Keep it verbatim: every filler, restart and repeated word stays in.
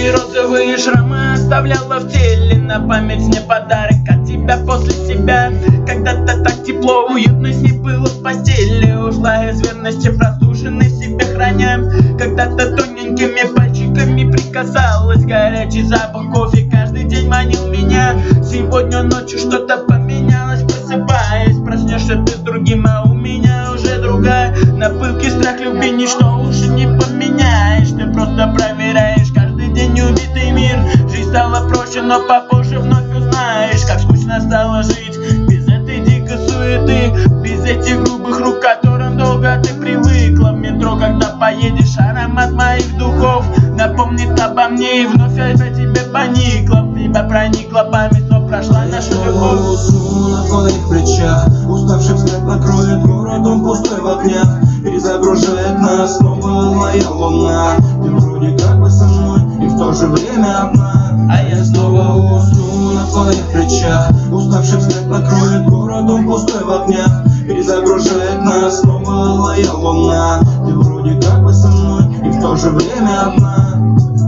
розовые шрамы оставляла в теле. На память мне подарок от тебя после себя. Когда-то так тепло, уютно с ней было в постели. Ушла из верности, прослушанной себе храня. Когда-то тоненькими пальчиками прикасалась. Горячий запах кофе каждый день манил меня. Сегодня ночью что-то поменялось. Просыпаясь, проснешься ты с другим, а у меня уже другая. На пылкий страх любви ничто уже не поменяешь. Ты просто проверяешь каждый день убитый мир. Жизнь стала проще, но попозже вновь узнаешь, как скучно стало жить без этой дикой суеты, без этих грубых рук, к которым долго ты привыкла. В метро, когда поедешь, аромат моих духов напомнит обо мне и вновь опять тебе поникла. В тебя проникла память, но прошла наша любовь. Усну на твоих плечах, уставший взгляд накроет городом пустой в огнях. Перезагружает нас снова моя луна. Ты вроде как бы со мной и в то же время одна. А я снова усну на твоих плечах, уставший взгляд накроет городом пустой в огнях. Перезагружает нас снова моя луна. Ты вроде как бы со мной и в то же время одна.